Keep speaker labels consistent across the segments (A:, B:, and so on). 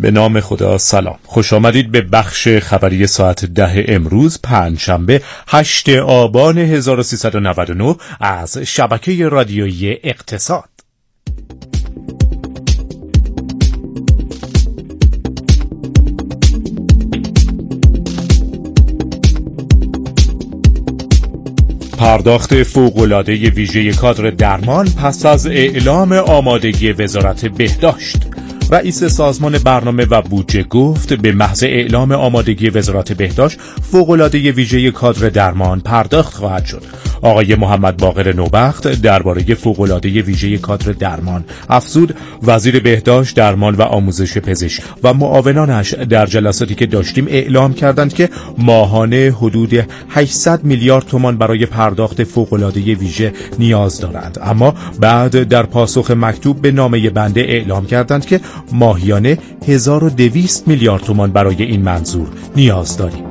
A: به نام خدا. سلام، خوش آمدید به بخش خبری ساعت 10 امروز پنجشنبه 8 آبان 1399 از شبکه رادیویی اقتصاد. پرداخت فوق‌العاده ویژه کادر درمان پس از اعلام آمادگی وزارت بهداشت. رئیس سازمان برنامه و بودجه گفت به محض اعلام آمادگی وزارت بهداشت فوق‌العاده ویژه کادر درمان پرداخت خواهد شد. آقای محمد باقر نوبخت درباره فوق‌العاده ویژه کادر درمان افزود وزیر بهداشت، درمان و آموزش پزشک و معاونانش در جلساتی که داشتیم اعلام کردند که ماهانه حدود 800 میلیارد تومان برای پرداخت فوق‌العاده ویژه نیاز دارند، اما بعد در پاسخ مکتوب به نامه بنده اعلام کردند که ماهیانه 1200 میلیارد تومان برای این منظور نیاز داریم.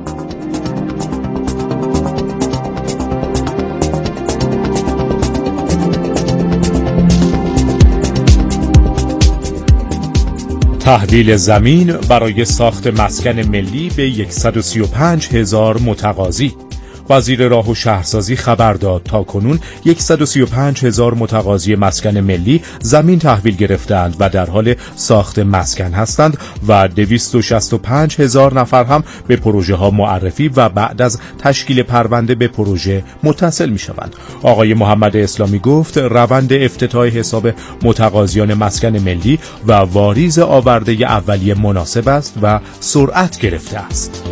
A: تحویل زمین برای ساخت مسکن ملی به 135,000 متقاضی. وزیر راه و شهرسازی خبر داد تاکنون 135,000 متقاضی مسکن ملی زمین تحویل گرفتند و در حال ساخت مسکن هستند و 265,000 نفر هم به پروژه ها معرفی و بعد از تشکیل پرونده به پروژه متصل می شوند. آقای محمد اسلامی گفت روند افتتاح حساب متقاضیان مسکن ملی و واریز آورده اولیه مناسب است و سرعت گرفته است.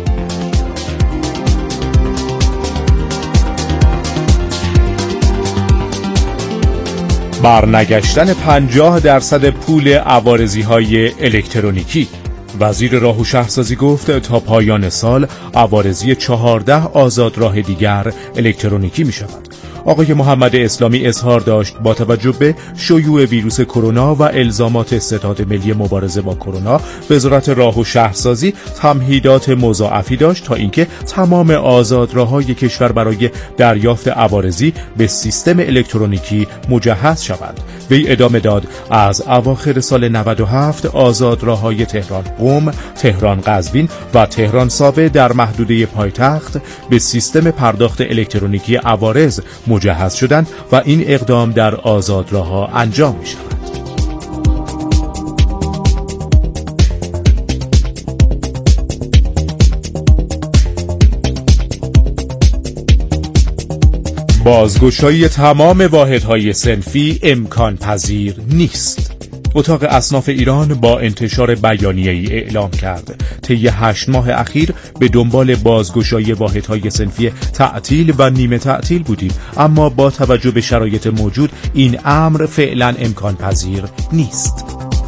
A: برنگشتن 50% پول عوارضی‌های الکترونیکی. وزیر راه و شهرسازی گفت تا پایان سال عوارضی 14 آزاد راه دیگر الکترونیکی می شود. آقای محمد اسلامی اظهار داشت با توجه به شیوع ویروس کرونا و الزامات ستاد ملی مبارزه با کرونا، وزارت راه و شهرسازی تمهیدات مضاعفی داشت تا اینکه تمام آزادراه‌های کشور برای دریافت عوارضی به سیستم الکترونیکی مجهز شوند. وی ادامه داد از اواخر سال 97 آزادراه‌های تهران قم، تهران قزوین و تهران ساوه در محدوده پایتخت به سیستم پرداخت الکترونیکی عوارض مجهز شدند و این اقدام در آزادراه‌ها انجام می شود. بازگشایی تمام واحدهای صنفی امکان پذیر نیست. اتاق اصناف ایران با انتشار بیانیه‌ای اعلام کرد طی 8 ماه اخیر به دنبال بازگشایی واحدهای صنفی تعطیل و نیمه تعطیل بودیم، اما با توجه به شرایط موجود این امر فعلا امکان پذیر نیست.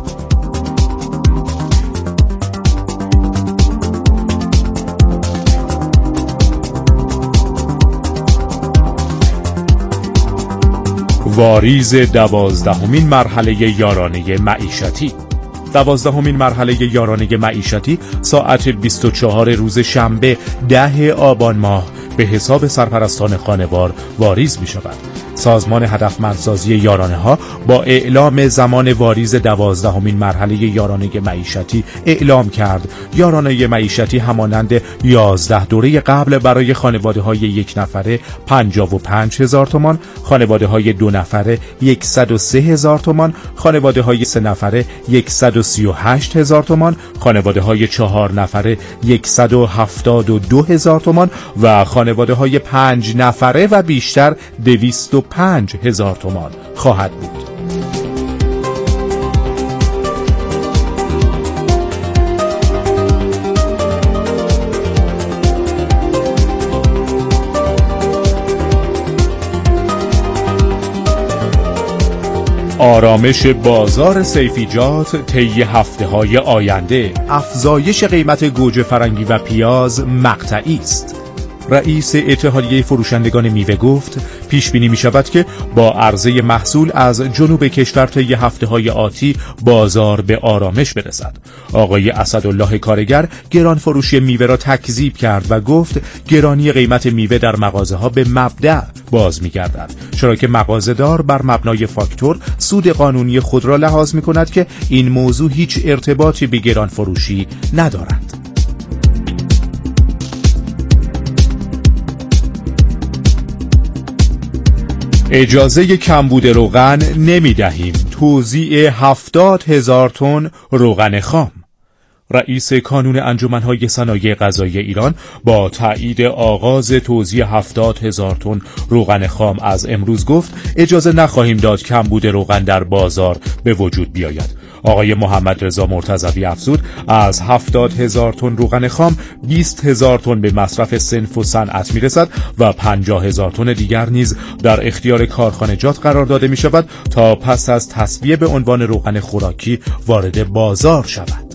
A: واریز 12مین مرحله یارانه معیشتی. 12مین مرحله یارانه معیشتی ساعت 24 روز شنبه 10 آبان ماه به حساب سرپرستان خانوار واریز می شود. سازمان هدفمندسازی یارانه ها با اعلام زمان واریز 12مین مرحله یارانه معیشتی اعلام کرد یارانه معیشتی همانند 11 دوره قبل برای خانواده های یک نفره 55,000 تومان، خانواده های 2 نفره 103,000 تومان، خانواده های 3 نفره 138,000 تومان، خانواده های 4 نفره 172,000 تومان و خانواده های 5 نفره و بیشتر 205,000 تومان خواهد بود. آرامش بازار سیفیجات طی هفته‌های آینده. افزایش قیمت گوجه فرنگی و پیاز مقطعی است. رئیس اتحادیه فروشندگان میوه گفت پیش بینی می شود که با عرضه محصول از جنوب کشور طی هفته‌های آتی بازار به آرامش برسد. آقای اسدالله کارگر گران فروشی میوه را تکذیب کرد و گفت گرانی قیمت میوه در مغازه‌ها به مبدأ باز می‌گردد، چرا که مغازه‌دار بر مبنای فاکتور سود قانونی خود را لحاظ می‌کند که این موضوع هیچ ارتباطی به گران فروشی ندارد. اجازه کمبود روغن نمی دهیم. توزیع 70,000 تن روغن خام. رئیس کانون انجمن‌های صنایع غذایی ایران با تایید آغاز توزیع 70,000 تن روغن خام از امروز گفت اجازه نخواهیم داد کمبود روغن در بازار به وجود بیاید. آقای محمد رضا مرتضوی افزود از 70,000 تن روغن خام 20,000 تن به مصرف صنف و صنعت میرسد و 50,000 تن دیگر نیز در اختیار کارخانجات قرار داده می شود تا پس از تصفیه به عنوان روغن خوراکی وارد بازار شود.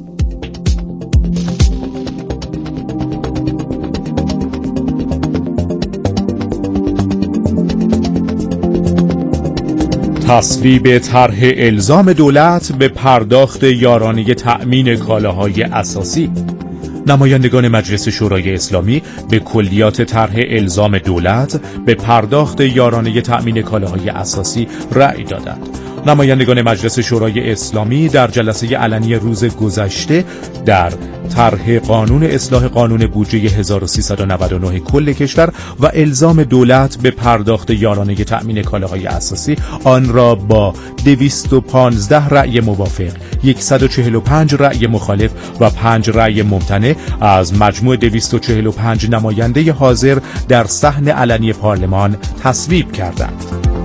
A: تصویب طرح الزام دولت به پرداخت یارانه تأمین کالاهای اساسی. نمایندگان مجلس شورای اسلامی به کلیات طرح الزام دولت به پرداخت یارانه تأمین کالاهای اساسی رأی دادند. نمایندگان مجلس شورای اسلامی در جلسه علنی روز گذشته در طرح قانون اصلاح قانون بودجه 1399 کل کشور و الزام دولت به پرداخت یارانه تأمین کالاهای اساسی آن را با 215 رأی موافق، 145 رأی مخالف و 5 رأی ممتنع از مجموع 245 نماینده حاضر در صحن علنی پارلمان تصویب کردند.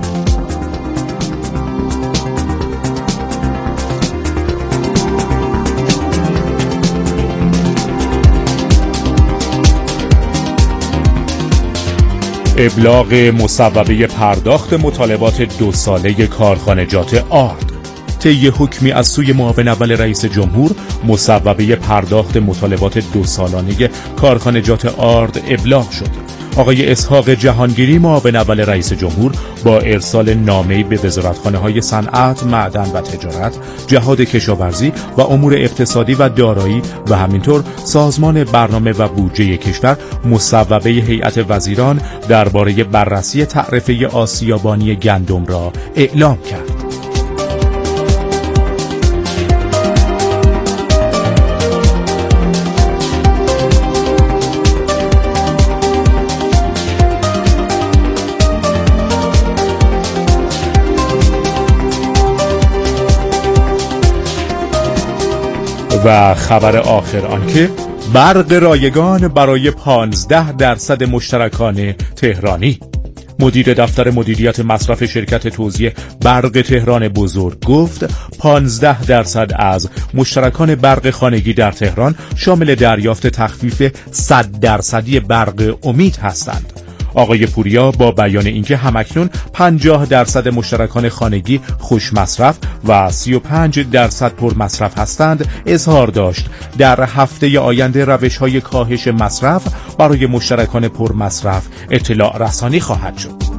A: ابلاغ مصوبه پرداخت مطالبات 2 ساله کارخانجات آرد. طی حکمی از سوی معاون اول رئیس جمهور مصوبه پرداخت مطالبات 2 سالانه کارخانجات آرد ابلاغ شد. آقای اسحاق جهانگیری معاون اول رئیس جمهور با ارسال نامه‌ای به وزارتخانه‌های صنعت، معدن و تجارت، جهاد کشاورزی و امور اقتصادی و دارایی و همینطور سازمان برنامه و بودجه کشور مصوبه هیئت وزیران درباره بررسی تعرفه آسیابانی گندم را اعلام کرد. و خبر آخر آنکه برق رایگان برای 15% مشترکان تهرانی. مدیر دفتر مدیریت مصرف شرکت توزیع برق تهران بزرگ گفت 15% از مشترکان برق خانگی در تهران شامل دریافت تخفیف 100% برق امید هستند. آقای پوریا با بیان اینکه همکنون 50% مشترکان خانگی خوش مصرف و 35% پر مصرف هستند اظهار داشت در هفته آینده روش‌های کاهش مصرف برای مشترکان پر مصرف اطلاع رسانی خواهد شد.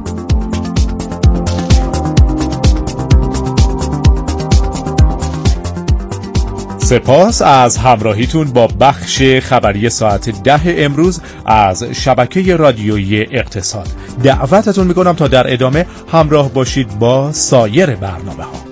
A: سپاس از همراهیتون با بخش خبری ساعت 10 امروز از شبکه رادیویی اقتصاد. دعوتتون میکنم تا در ادامه همراه باشید با سایر برنامه‌ها.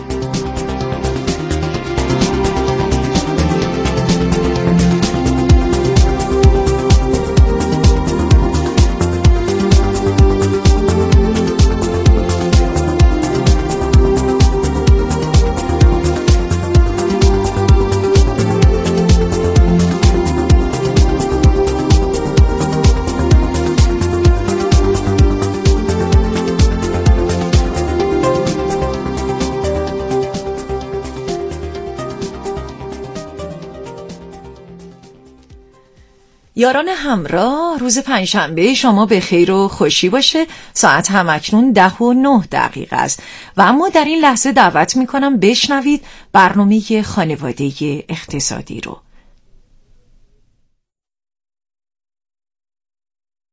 B: یاران همراه، روز پنجشنبه شما به خیر و خوشی باشه. ساعت همکنون 10:09 است و اما در این لحظه دعوت میکنم بشنوید برنامه خانواده اقتصادی رو.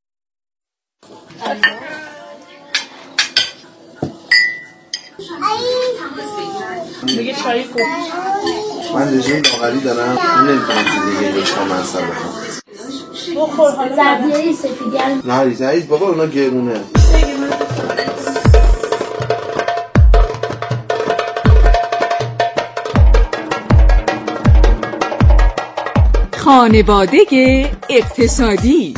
C: میگه چای خوب.
D: من رژیم لاغری دارم، نمیتونم چیزی دیگه جز مصرف کنم.
C: بخور حالا.
E: زبیایی سفیدی
D: نه ریزه بابا اونا گرونه.
B: خانواده اقتصادی.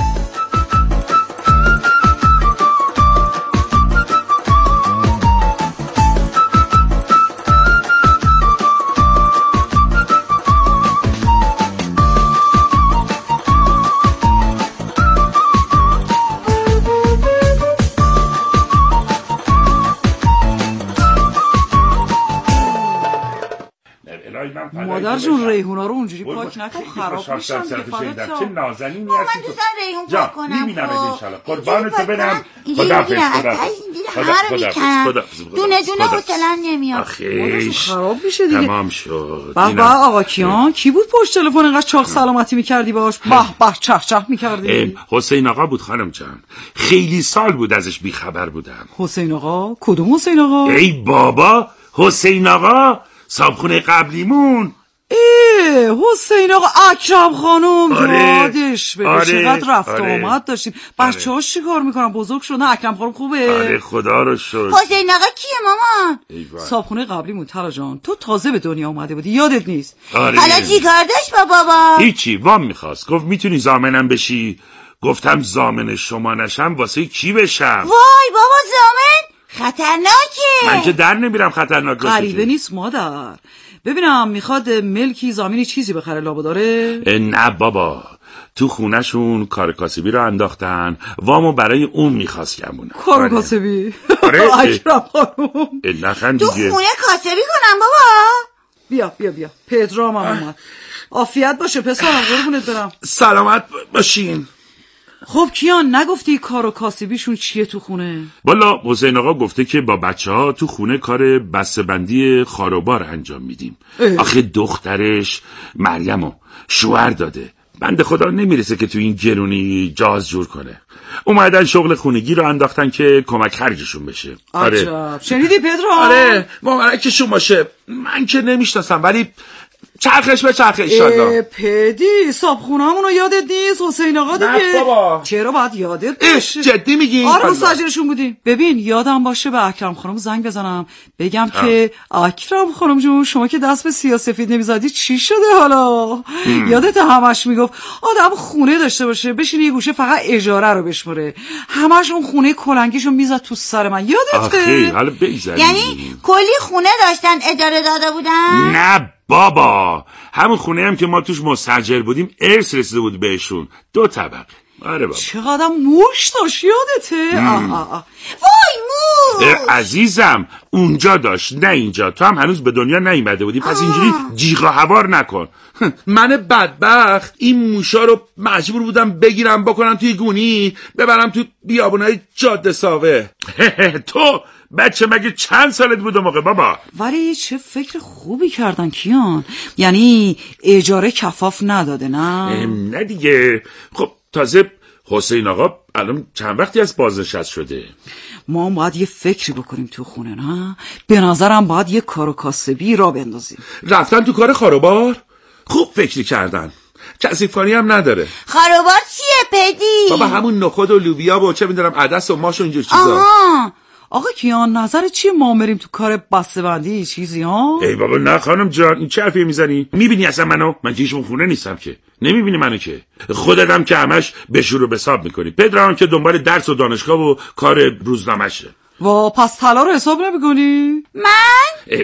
F: مادر جون ریحونا رو اونجوری پاک نکن خراب میشن که فقط
G: چه نازنینی
E: من
G: هستی
E: دوست دارم ریحون پاک کنم.
G: میبینم ان شاء الله قربانت برم.
E: خدا دونه دونه حوصله‌ام نمیاد.
G: آخیش
F: خراب میشه دیگه.
G: تمام شد.
F: بابا آقا کیان کی بود پشت تلفن اینقدر چاق سلامتی میکردی باش؟ به چه چه میکردی؟
G: حسین آقا بود خانم جان. خیلی سال بود ازش بیخبر بودم.
F: حسین آقا؟ کدوم حسین آقا؟
G: ای بابا حسین آقا صابخونه قبلیمون.
F: حسین آقا اکرم خانم. یادش بده چقدر رفت آمد داشتیم. بچه‌هاش چی کار میکنن؟ بزرگ شدن. اکرم خانم خوبه؟
G: آره خدا رو شکر.
E: حسین آقا کیه مامان؟
F: صابخونه قبلیمون. تلا جان تو تازه به دنیا اومده بودی یادت نیست؟
E: حالا چی کار داشت با بابا؟
G: هیچی وام میخواست. گفت میتونی زامنم بشی. گفتم زامن شما نشم واسه کی بشم؟
E: وای بابا زامن خطرناکه.
G: من که در نمیرم خطرناک باشه.
F: غریبه نیست مادر. ببینم میخواد ملکی زامینی چیزی بخره لابا داره؟
G: نه بابا تو خونهشون کار کاسبی رو انداختن. وامو برای اون میخواست گمونه.
F: کار کاسبی؟ اکرم خانوم
G: نخند
E: تو
G: دیگه.
E: خونه کاسبی کنم بابا؟
F: بیا پدرام هم اومد. عافیت باشه پسرم قربونت برم.
G: سلامت باشین.
F: خب کیان نگفتی کار و کاسبیشون چیه تو خونه؟
G: والا حسین آقا گفته که با بچه‌ها تو خونه کار بسته‌بندی خاروبار انجام میدیم. آخه دخترش مریمو شوهر داده. بنده خدا نمیرسه که تو این گرونی جاز جور کنه. اومدن شغل خونگی رو انداختن که کمک خرجشون بشه.
F: آره شنیدی پدرام؟
G: آره مبارکشون باشه. من که نمیشناسم ولی چرخش به چرخ ایشالله.
F: پدی صابخونه‌مونو یادت نیست؟ حسین آقا دیگه.
G: نه بابا.
F: چرا باید یادت باشه؟
G: جدی میگی؟
F: آره مستاجرشون بودیم. ببین یادم باشه به اکرم خانم زنگ بزنم بگم که اکرم خانم جون شما که دست به سیاه‌سفید نمیزدی چی شده حالا؟ یادت همش میگفت آدم خونه داشته باشه بشینه یه گوشه فقط اجاره رو بشمره. همش اون خونه کلنگیشو میزد تو سر من. یادته؟
G: آخه حالا بگذاریم.
E: یعنی کلی خونه داشتن اجاره داده بودن؟
G: نه بابا همون خونه هم که ما توش مستاجر بودیم ارث رسیده بود بهشون 2 طبقه. آره بابا.
F: چقدر موش داشت یادته؟
E: وای موش
G: عزیزم اونجا داشت نه اینجا. تو هم هنوز به دنیا نیومده بودی پس اینجوری جیغ و هوار نکن. من بدبخت این موشا رو مجبور بودم بگیرم بکنم توی گونی ببرم تو بیابونای جاده ساوه. تو بچه مگه چند سالت بود اون موقع بابا؟
F: ولی چه فکر خوبی کردن کیان. یعنی اجاره کفاف نداده
G: نه دیگه. خب تازه حسین آقا الان چند وقتی از بازنشست شده.
F: ما هم باید یه فکری بکنیم تو خونه نه؟ به نظرم باید یه کار و کاسبی را بندازیم.
G: رفتن تو کار خاروبار؟ خوب فکری کردن. کثیفانی هم نداره.
E: خاروبار چیه پدی؟
G: بابا همون نخود و لوبیا و چه میدونم عدس و ماش و اینجور چیزا.
F: آقا کیان نظر چیه ما بریم تو کار بسته‌بندی چیزی ها؟
G: ای بابا نه خانم جان این چه حرفی میزنی؟ میبینی اصلا منو؟ من که هیچ خونه نیستم که. نمیبینی منو که. خودت هم که همش به شور و بساب میکنی. پدرام که دنبال درس و دانشگاه و کار روزنامه‌شه.
F: پس طلا رو حساب نمی‌کنی؟
E: من؟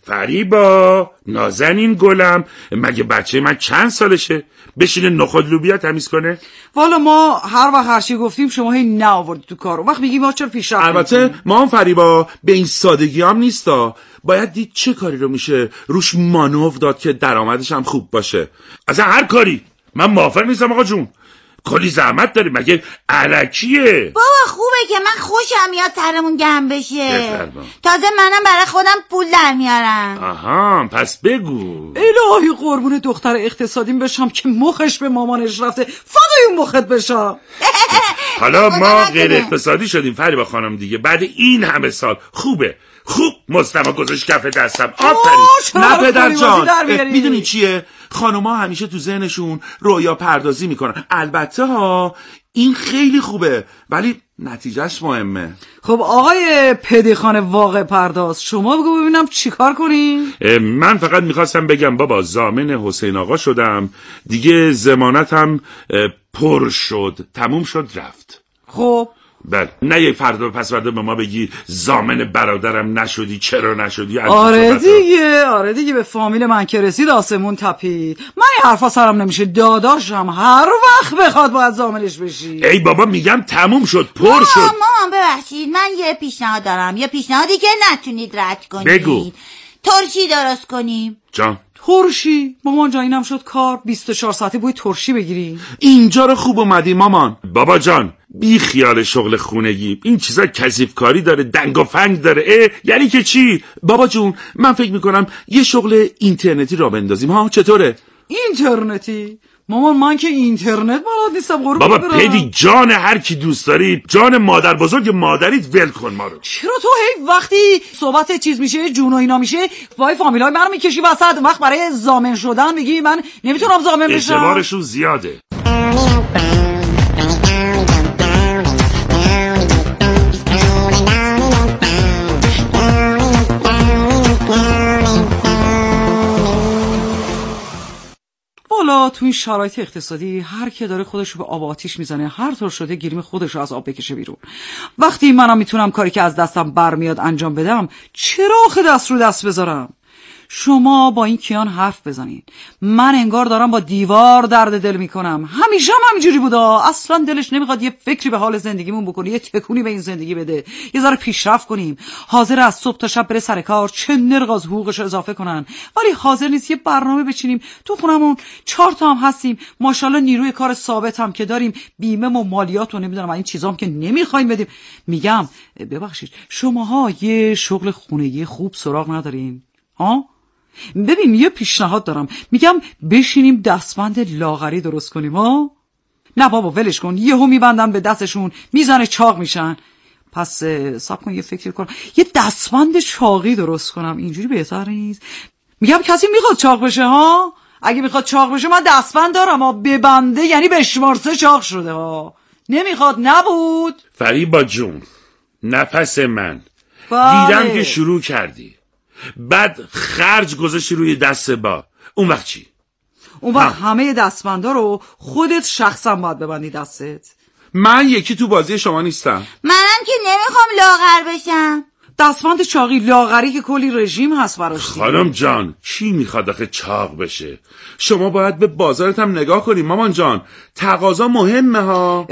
G: فریبا نازنین گلم مگه بچه من چند سالشه؟ بشینه نخود لوبیا تمیز کنه؟
F: والا ما هر وقت هر چی گفتیم شما هی نه آوردید تو کارو. وقت میگی ما چرا پیشرفت
G: البته ما هم فریبا به این سادگی هم نیستا. باید دید چه کاری رو میشه روش مانور داد که درآمدش هم خوب باشه. اصلا هر کاری. من موافق نیستم آقا جون. کلی زحمت داری مگه الکیه؟
E: بابا خوبه که من خوشم میاد سرمون گرم بشه.
G: بفرما.
E: تازه منم برای خودم پول در میارم.
G: آها پس بگو.
F: الهی قربون دختر اقتصادیم بشم که مخش به مامانش رفته فدای اون مخت بشم.
G: حالا ما غیر اقتصادی شدیم فریبا خانم دیگه. بعد این همه سال خوبه خوب مستما گذاشت کف دستم. آفرین. نه پدر جان، میدونی چیه؟ خانوما همیشه تو ذهنشون رویا پردازی میکنن. البته ها این خیلی خوبه ولی نتیجهش مهمه.
F: خب آقای پدیخان واقع پرداز، شما بگو ببینم چیکار کنیم؟
G: من فقط میخواستم بگم بابا ضامن حسین آقا شدم دیگه، ضمانتم پر شد، تموم شد رفت.
F: خب
G: بله، نه یک فردا پس فردا به ما بگی ضامن برادرم نشدی، چرا نشدی؟
F: آره دیگه به فامیل من که رسید آسمون تپید. من این حرفا سرم نمیشه، داداشم هر وقت بخواد باید ضامنش بشی.
G: ای بابا میگم تموم شد، پر شد.
E: مامان ببخشید، من یه پیشنهاد دارم، یه پیشنهادی که نتونید رد کنید.
G: بگو.
E: ترشی درست کنیم.
G: جان
F: ترشی؟ مامان جان اینم شد کار 24 ساعته بوی ترشی بگیری؟
G: اینجا رو خوب اومدی مامان. بابا جان بی خیال شغل خونگی، این چیزا کثیف کاری داره، دنگ و فنگ داره. یعنی که چی؟ بابا جون من فکر میکنم یه شغل اینترنتی را بندازیم. ها چطوره؟
F: اینترنتی؟ مامان من که اینترنت بلد نیستم.
G: بابا پدی جان هر کی دوست داری، جان مادر بزرگ مادریت، ول کن ما رو.
F: چرا تو هی وقتی صحبت چیز میشه جون و اینا میشه وای فامیلای منو میکشی وسط؟ وقت برای ضامن شدن میگی من نمیتونم ضامن بشم.
G: اعتبارشون زیاده.
F: والا تو این شرایط اقتصادی هر کی داره خودشو به آب آتیش میزنه، هر طور شده گریم خودشو از آب بکشه بیرون. وقتی منم میتونم کاری که از دستم برمیاد انجام بدم، چرا آخه دست رو دست بذارم؟ شما با این کیان حرف بزنین، من انگار دارم با دیوار درد دل میکنم. همیشه هم همینجوری بودا، اصلا دلش نمیخواد یه فکری به حال زندگیمون بکنه، یه تکونی به این زندگی بده، یه ذره پیشرفت کنیم. حاضر از صبح تا شب بره سر کار، چه نرخ از حقوقش اضافه کنن، ولی حاضر نیست یه برنامه بچینیم. تو خونمون 4 تا هم هستیم ماشاءالله، نیروی کار ثابت هم که داریم، بیمه و مالیات و نمیدونم این چیزام که نمیخوایم بدیم. میگم ببخشید شماها یه شغل خونگی خوب سراغ ندارین؟ ها ببین یه پیشنهاد دارم، میگم بشینیم دستبند لاغری درست کنیم. ها نه بابا ولش کن، یهو میبندن به دستشون میزنه چاق میشن. پس صبر کن یه فکر کنم، یه دستبند چاقی درست کنم، اینجوری بهتر نیست؟ میگم کسی میخواد چاق بشه؟ ها اگه میخواد چاق بشه من دستبند دارم، ها ببنده یعنی به شمار 3 چاق شده. ها نمیخواد نبود.
G: فریبا جون نفس من دیدم که شروع کردی، بعد خرج گذاشتی روی دست با، اون وقت چی؟
F: اون وقت همه دستبندا رو خودت شخصا باید ببندی دستت.
G: من یکی تو بازی شما نیستم.
E: منم که نمیخوام لاغر بشم.
F: دستبند چاقی لاغری که کلی رژیم هست براش.
G: خانم جان کی میخواد آخه چاق بشه؟ شما باید به بازارت هم نگاه کنی مامان جان، تقاضا مهمه ها.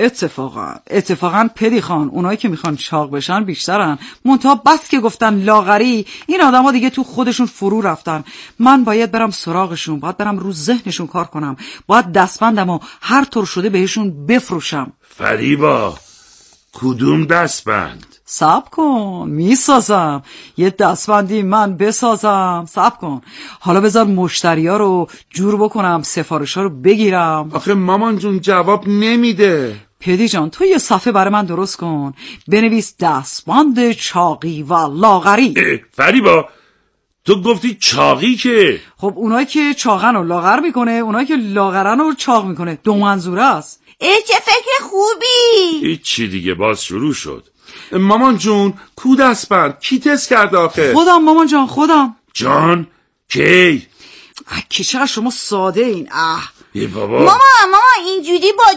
F: اتفاقا پدی خان، اونایی که میخوان چاق بشن بیشترن، منتها بس که گفتن لاغری این آدما دیگه تو خودشون فرو رفتن. من باید برم سراغشون، باید برم رو ذهنشون کار کنم، باید دستبندمو هر طور شده بهشون بفروشم.
G: فریبا کدوم دستبند؟
F: صبر کن میسازم، یه دستبندی من بسازم. صبر کن حالا بذار مشتریا رو جور بکنم، سفارشا رو بگیرم.
G: آخه مامان جون جواب نمیده.
F: پدی جان تو یه صفحه برای من درست کن، بنویس دستبند چاقی و لاغری.
G: فریبا تو گفتی چاقی که؟
F: خب اونایی که چاقن رو لاغر میکنه، اونایی که لاغرن رو چاق میکنه، 2 منظوره است.
E: چه فکر خوبی.
G: هیچی دیگه باز شروع شد. مامان جون کو دستبند کی تست کرده آخه؟
F: خودم مامان جان، خودم.
G: جان کی؟
F: که چقدر شما ساده این.
G: بابا
E: ماما اینجوری با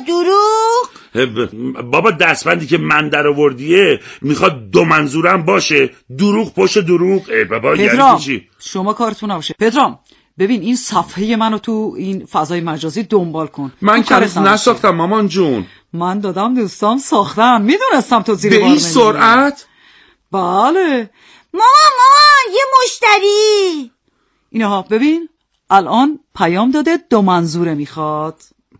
E: دروغ؟
G: بابا دستبندی که من در آوردیه میخواد 2 منظورم باشه، دروغ پشت دروغ. بابا
F: پدرام
G: یعنی چی؟
F: شما کارتون نباشه. پدرام ببین این صفحه منو تو این فضای مجازی دنبال کن.
G: من که نساختم مامان جون،
F: من دادم دوستام ساختن، میدونستم تو زیر
G: به
F: بار
G: این سرعت؟
F: بله
E: ماما یه مشتری.
F: اینها ببین الان پیام داده 2 منظوره میخواد.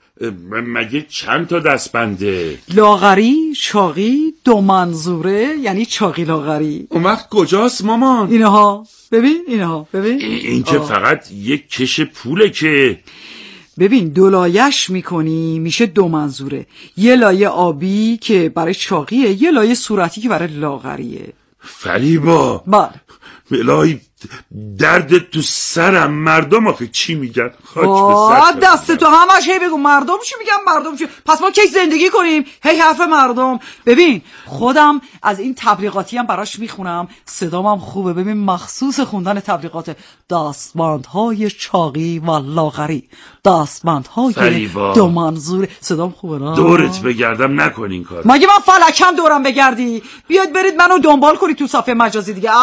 G: مگه چند تا دستبنده؟
F: لاغری، چاقی، 2 منظوره یعنی چاقی لاغری.
G: اون وقت کجاست مامان؟
F: اینها ببین، اینها ببین.
G: این که فقط یک کش پوله که.
F: ببین 2 لایش میکنی میشه 2 منظوره. یه لایه آبی که برای چاقیه، یه لایه صورتی که برای لاغریه.
G: فریبا
F: بله.
G: بلای درد تو سرم. مردم آخه چی میگن؟ خاک به
F: دست تو همش هی بگو مردم چی میگن مردم چی. پس ما کی زندگی کنیم هی حرف مردم. ببین خودم از این تبلیغاتی هم براش میخونم، صدام هم خوبه. ببین مخصوص خوندن تبلیغات دستبندهای چاقی و لاغری، دستبندهای 2 منظور. صدام خوبه نه؟
G: دورت بگردم نکن این کار.
F: مگه من فلکم دورم بگردی؟ بیاد برید منو دنبال کنید تو صفحه مجازی دیگه.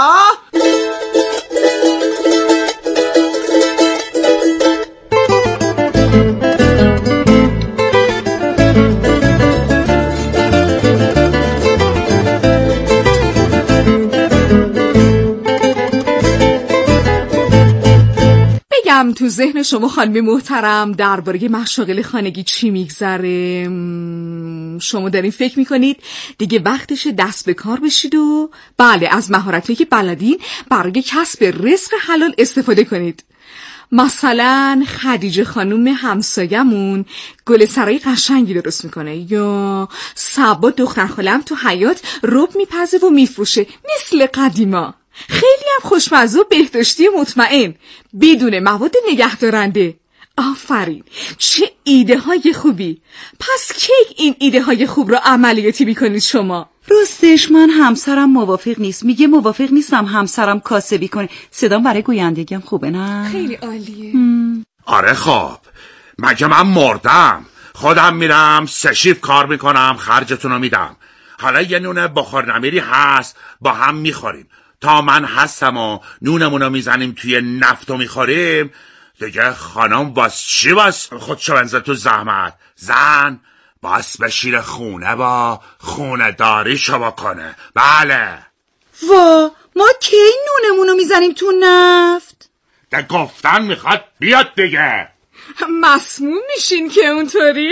C: بگم تو ذهن شما خانم محترم درباره مشاغل خانگی چی میگذره؟ شما دارین فکر میکنید دیگه وقتش دست به کار بشید و بله از مهارتایی که بلدین برای کسب رزق حلال استفاده کنید. مثلا خدیجه خانوم همسایمون گل سرای قشنگی درست میکنه، یا صبا دختر خالم تو حیاط رب میپزه و میفروشه مثل قدیما. خیلی هم خوشمزه و بهداشتی و مطمئن بدون مواد نگهدارنده. آفرین، چه ایده های خوبی. پس کی این ایده های خوب رو عملیاتی میکنید شما؟
F: راستش من همسرم موافق نیست، میگه موافق نیستم همسرم کاسبی کنه. صدام برای گویندگیم خوبه نه؟
C: خیلی عالیه.
G: آره خب مگه من مردم؟ خودم میرم 3 شیفت کار میکنم، خرجتون رو میدم. حالا یه نون بخار نمیری هست با هم میخوریم. تا من هستم و نونمونو میزنیم توی نفت و میخوریم دیگه. خانم واس چی واس خودشو بنزه تو زحمت؟ زن باس بشیر خونه با خونه داری شو بکنه. بله.
F: وا ما کی نونمونو میزنیم تو نفت؟
G: ده گفتن میخواد بیاد دیگه.
C: مسموم میشین که اونطوری.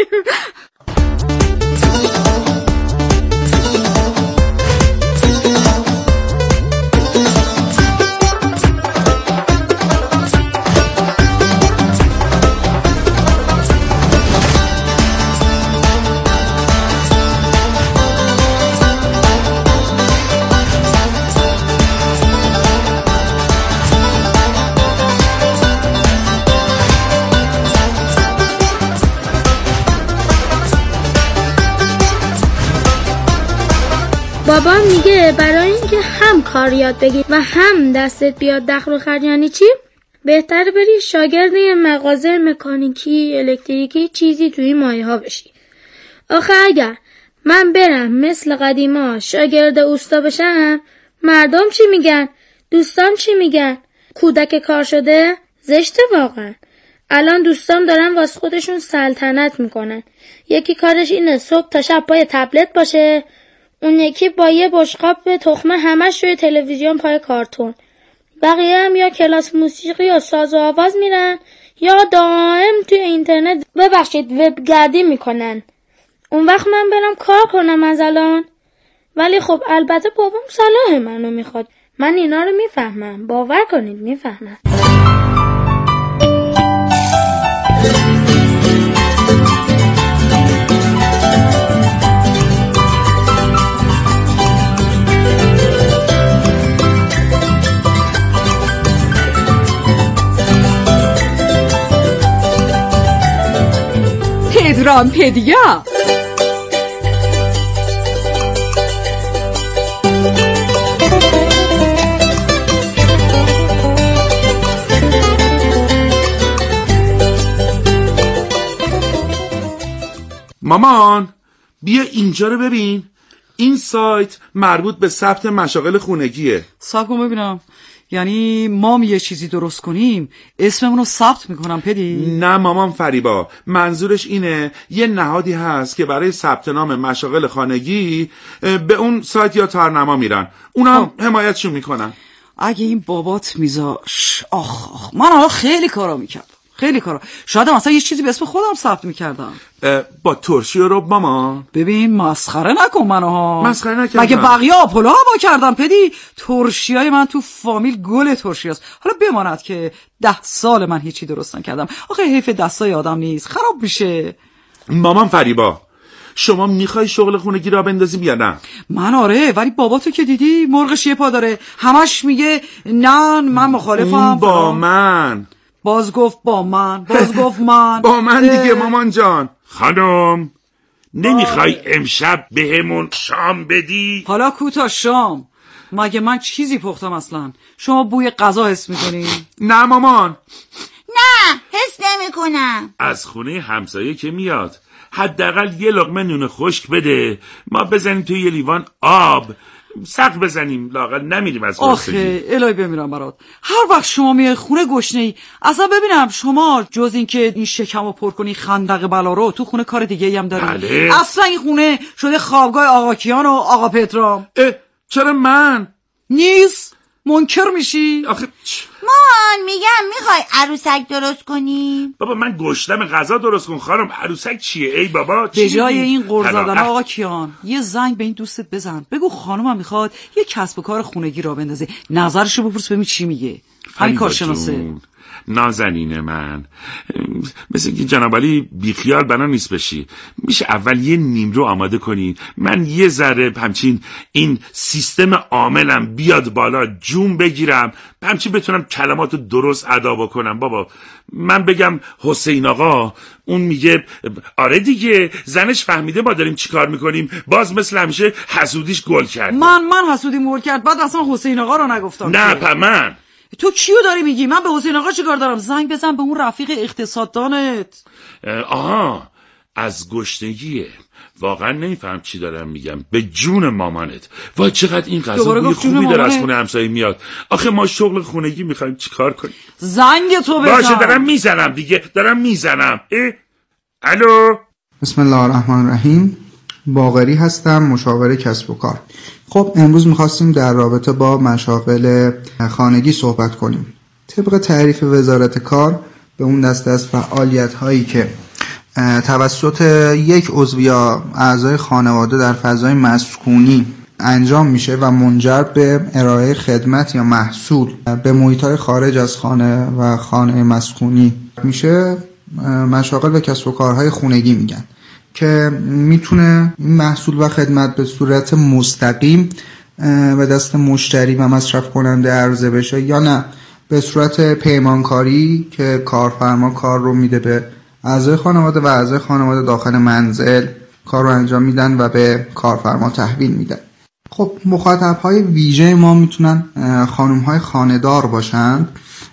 H: بابام میگه برای اینکه هم کار یاد بگیری و هم دستت بیاد دخل و خرج یعنی چی؟ بهتره بری شاگرد یه مغازه مکانیکی الکتریکی چیزی توی مایه ها بشی. آخه اگر من برم مثل قدیما شاگرد اوستا بشم، مردم چی میگن؟ دوستام چی میگن؟ کودک کار شده؟ زشته واقعا. الان دوستام دارن واسه خودشون سلطنت میکنن. یکی کارش اینه صبح تا شب پای تبلت باشه، اون یکی با یه بشقاب به تخمه همش روی تلویزیون پای کارتون. بقیه هم یا کلاس موسیقی یا ساز و آواز میرن یا دائم توی اینترنت وبگردی میکنن. اون وقت من برم کار کنم از الان؟ ولی خب البته بابام صلاح منو میخواد. من اینا رو میفهمم، باور کنید میفهمم.
C: پدرامپدیا.
G: مامان بیا اینجا رو ببین. این سایت مربوط به ثبت مشاغل خونگیه.
F: صبر کن ببینم. یعنی ما یه چیزی درست کنیم اسممون رو ثبت میکنم پدی؟
G: نه مامان فریبا، منظورش اینه یه نهادی هست که برای ثبت نام مشاغل خانگی به اون سایت یا تارنما میرن، اونم حمایتشون میکنن.
F: اگه این بابات میذاش آخ من حالا خیلی کارا میکردم، خیلی کارا. شاید مثلا یه چیزی به اسم خودم ثبت میکردم.
G: با ترشی و رب مامان.
F: ببین مسخره نکن منو ها.
G: مسخره نکردم.
F: مگه بقیه آپولو هوا کردم پدی؟ ترشیای من تو فامیل گل ترشی است. حالا بماند که 10 سال من هیچی درست نکردم. آخه حیف دستای آدم نیست، خراب میشه.
G: مامان فریبا، شما میخوای شغل خونگی را بندازیم یا نه؟
F: من آره، ولی بابا تو که دیدی مرغش یه پا داره، همش میگه نه من مخالفم.
G: اون با من
F: باز گفت با من، باز گفت من
G: با من دیگه مامان جان. خانم نمیخوای امشب بهمون شام بدی؟
F: حالا کوتا شام؟ مگه من چیزی پختم اصلا؟ شما بوی غذا حس میکنی؟
G: نه مامان.
E: نه حس نمیکنم.
G: از خونه همسایه که میاد حداقل یه لقمه نون خشک بده، ما بزنیم توی یه لیوان آب، سقف بزنیم، لااقل نمیریم از گرسنگی.
F: آخه الهی بمیرم برات. هر وقت شما میای خونه گشنه‌ای، اصلا ببینم شما جز این که این شکمو پر کنی خندق بلا رو، تو خونه کار دیگه ای هم داری؟
G: بله.
F: اصلا این خونه شده خوابگاه آقا کیان و آقا پترام.
G: چرا من؟
F: نیست؟ منکر میشی؟
G: آخه
E: مان میگم میخوای عروسک درست کنی؟
G: بابا من گشتم غذا درست کن خانم، عروسک چیه؟ ای بابا
F: به جای این قرض دادن آقا کیان یه زنگ به این دوستت بزن، بگو خانومم میخواد یه کسب و کار خونگی را بندازه، نظرشو بپرس ببین چی میگه. همین کارشناسه.
G: نازنین من، مثل که جناب علی بیخیال بنا نیست بشی. میشه اول یه نیمرو آماده کنی، من یه ذره همچین این سیستم عاملم بیاد بالا، جون بگیرم، همچین بتونم کلماتو درست ادا بکنم. بابا من بگم حسین آقا، اون میگه آره دیگه زنش فهمیده ما داریم چی کار میکنیم، باز مثل همیشه حسودیش گل کرد.
F: من حسودیم گل کرد، بعد اصلا حسین آقا رو نگفتم.
G: نه من
F: تو کیو داری میگی؟ من به حسین آقا چیکار دارم؟ زنگ بزن به اون رفیق اقتصاددانت.
G: آها از گشنگیه، واقعا نمیفهم چی دارم میگم. به جون مامانت، وای چقدر این غذا بوی خوبی داره از خونه همسایه میاد. آخه ما شغل خونگی میخوایم چیکار کنیم؟
F: زنگ تو بزن.
G: باشه دارم میزنم دیگه، دارم میزنم. الو.
I: بسم الله الرحمن الرحیم. باقری هستم، مشاور کسب و کار. خب امروز میخواستیم در رابطه با مشاغل خانگی صحبت کنیم. طبق تعریف وزارت کار به اون دسته از فعالیت هایی که توسط یک عضو یا اعضای خانواده در فضای مسکونی انجام میشه و منجر به ارائه خدمت یا محصول به محیط‌های خارج از خانه و خانه مسکونی میشه، مشاغل و کسب و کارهای خونگی میگن، که میتونه این محصول و خدمت به صورت مستقیم به دست مشتری و مصرف کننده عرضه بشه یا نه به صورت پیمانکاری که کارفرما کار رو میده به اعضای خانواده و اعضای خانواده داخل منزل کار رو انجام میدن و به کارفرما تحویل میدن. خب مخاطب‌های ویژه ما میتونن خانم‌های خانه‌دار باشند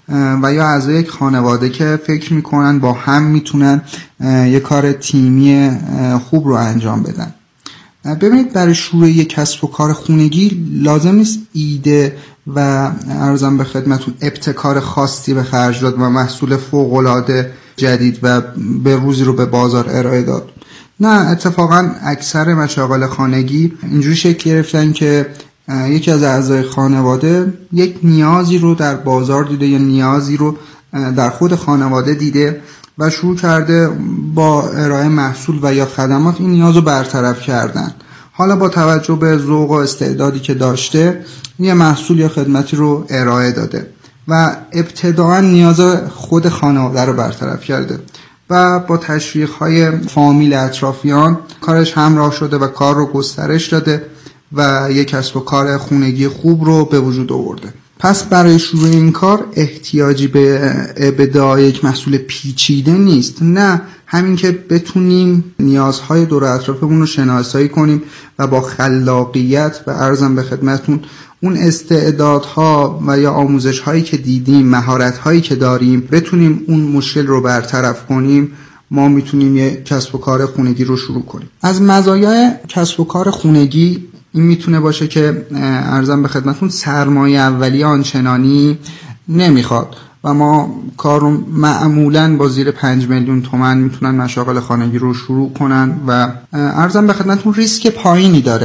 I: و یا اعضای یک خانواده که فکر میکنن با هم میتونن یک کار تیمی خوب رو انجام بدن. ببینید برای شروع یک کسب و کار خونگی لازم نیست ایده و عرضم به خدمتون ابتکار خاصی به خرج داد و محصول فوق‌العاده جدید و به روزی رو به بازار ارائه داد. نه، اتفاقا اکثر مشاغل خانگی اینجوری شکل گرفتن که یکی از اعضای خانواده یک نیازی رو در بازار دیده یا نیازی رو در خود خانواده دیده و شروع کرده با ارائه محصول و یا خدمات این نیاز رو برطرف کردن. حالا با توجه به ذوق و استعدادی که داشته یه محصول یا خدمتی رو ارائه داده و ابتداعا نیاز خود خانواده رو برطرف کرده و با تشویق‌های فامیل اطرافیان کارش همراه شده و کار رو گسترش داده و یک کسب و کار خونگی خوب رو به وجود آورده. پس برای شروع این کار احتیاجی به ابداع یک محصول پیچیده نیست، نه، همین که بتونیم نیازهای دور اطرافمون رو شناسایی کنیم و با خلاقیت و عرضم به خدمتون اون استعدادها و یا آموزش‌هایی که دیدیم، مهارت‌هایی که داریم بتونیم اون مشکل رو برطرف کنیم، ما میتونیم یک کسب و کار خونگی رو شروع کنیم. از مزایای کسب و کار خونگی این میتونه باشه که عرضم به خدمتون سرمایه اولیه آنچنانی نمیخواد و ما کار رو معمولاً با زیر 5 میلیون تومان میتونن مشاغل خانگی رو شروع کنن و عرضم به خدمتون ریسک پایینی داره.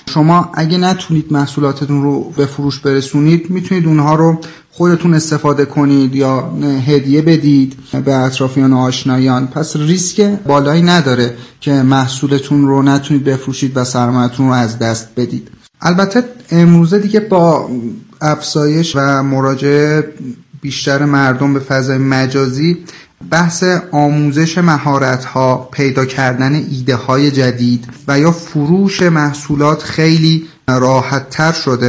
I: شما اگه نتونید محصولاتتون رو به فروش برسونید میتونید اونها رو خودتون استفاده کنید یا هدیه بدید به اطرافیان و آشنایان. پس ریسک بالایی نداره که محصولتون رو نتونید بفروشید و سرمایه‌تون رو از دست بدید. البته امروزه دیگه با افزایش و مراجعه بیشتر مردم به فضای مجازی، بحث آموزش مهارت‌ها، پیدا کردن ایده‌های جدید و یا فروش محصولات خیلی راحت‌تر شده